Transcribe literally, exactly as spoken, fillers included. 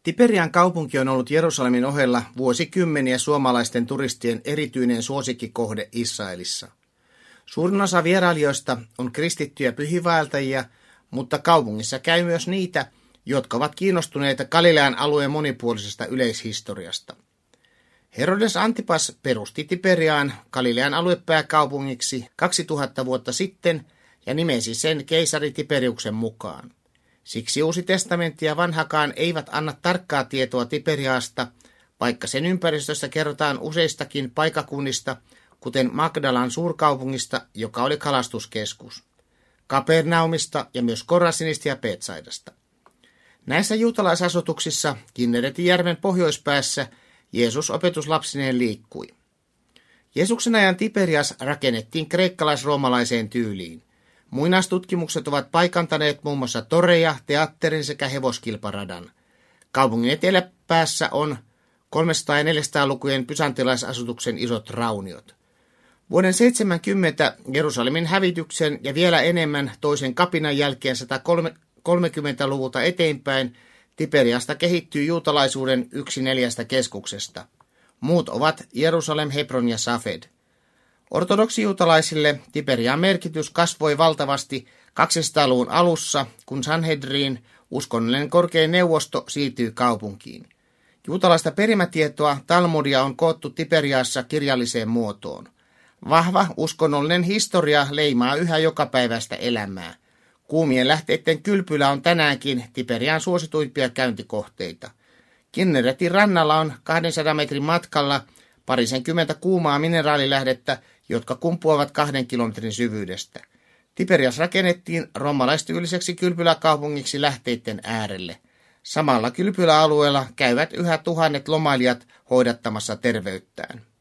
Tiberian kaupunki on ollut Jerusalemin ohella vuosikymmeniä suomalaisten turistien erityinen suosikkikohde Israelissa. Suurin osa vierailijoista on kristittyjä pyhiinvaeltajia, mutta kaupungissa käy myös niitä, jotka ovat kiinnostuneita Galilean alueen monipuolisesta yleishistoriasta. Herodes Antipas perusti Tiberiaan Galilean aluepääkaupungiksi kaksituhatta vuotta sitten ja nimesi sen keisari Tiberiuksen mukaan. Siksi Uusi testamentti ja Vanhakaan eivät anna tarkkaa tietoa Tiberiasta, vaikka sen ympäristössä kerrotaan useistakin paikakunnista, kuten Magdalan suurkaupungista, joka oli kalastuskeskus, Kapernaumista ja myös Korasinista ja Betsaidasta. Näissä juutalaisasutuksissa Kinneretin järven pohjoispäässä Jeesus opetuslapsineen liikkui. Jeesuksen ajan Tiberias rakennettiin kreikkalaisroomalaiseen tyyliin. Muinaistutkimukset ovat paikantaneet muun muassa toreja, teatterin sekä hevoskilparadan. Kaupungin eteläpäässä on kolmesataa- ja neljäsataa-lukujen bysantilaisasutuksen isot rauniot. Vuoden seitsemänkymmentä Jerusalemin hävityksen ja vielä enemmän toisen kapinan jälkeen sata kolmekymmentäluvulta eteenpäin Tiberiasta kehittyy juutalaisuuden yksi neljästä keskuksesta. Muut ovat Jerusalem, Hebron ja Safed. Ortodoksijuutalaisille Tiberian merkitys kasvoi valtavasti kaksisataaluvun alussa, kun Sanhedrin, uskonnollinen korkein neuvosto, siirtyi kaupunkiin. Juutalaista perimätietoa Talmudia on koottu Tiberiassa kirjalliseen muotoon. Vahva uskonnollinen historia leimaa yhä jokapäiväistä elämää. Kuumien lähteiden kylpylä on tänäänkin Tiberian suosituimpia käyntikohteita. Kinneretin rannalla on kahdensadan metrin matkalla parisenkymmentä kuumaa mineraalilähdettä, jotka kumpuavat kahden kilometrin syvyydestä. Tiberias rakennettiin roomalaistyylliseksi kylpyläkaupungiksi lähteiden äärelle. Samalla kylpyläalueella käyvät yhä tuhannet lomailijat hoidattamassa terveyttään.